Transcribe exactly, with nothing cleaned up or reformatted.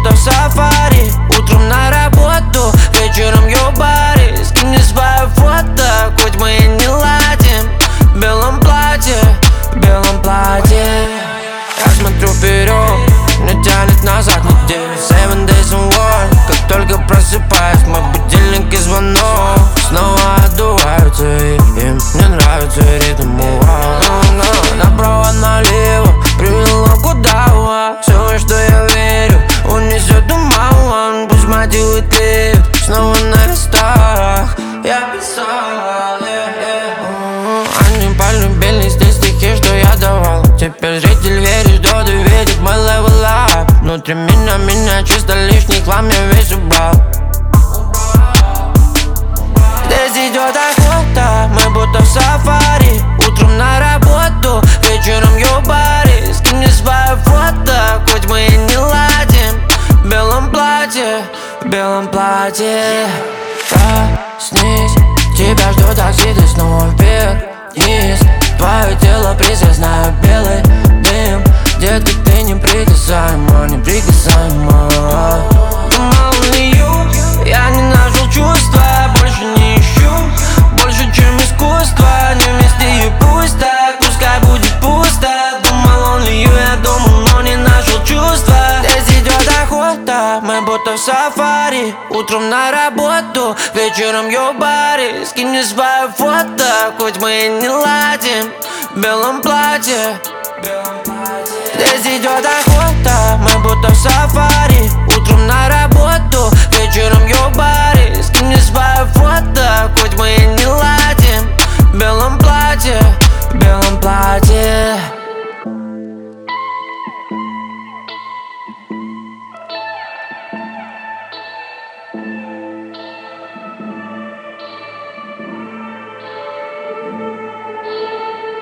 будто в сафари. Утром на работу, вечером ё-бари. Скинь мне свое фото, хоть мы и не ладим. В белом платье, в белом платье. Я смотрю вперед, меня тянет назад неделю. Seven days in one. Как только просыпаюсь, мой будильник и звонок снова отдуваются, и им не нравится ритм. Направо, налево, привело куда. Все, что я верю, унесет туман. Пусть мотивы тлеют, снова на листах я писал, yeah, yeah. Они полюбили те стихи, что я давал. Теперь зритель верит, что ты видит мой level up. Внутри меня, меня чисто лишний хлам, я весь убрал. Здесь идет охота, мы будто в сафари. Утром на работу, вечером ё-бари. Скинь мне свое фото, хоть мы и не ладим. В белом платье, в белом платье. Проснись, тебя ждут такси, ты снова вверх-вниз. Твое тело приз, я знаю, белый дым. Детка, ты неприкасаема, неприкасаема. Думал лью, я не нашел чувства. Больше не ищу, больше чем искусство. Не вместе и пусть так, пускай будет пусто. Думал он лью, я думал, но не нашел чувства. Здесь идет охота, мы будто в сафари. Утром на работу, вечером ё-бари. Скинь мне свое фото, хоть мы и не ладим. В белом платье, здесь идет охота, мы будто в сафари. Утром на работу.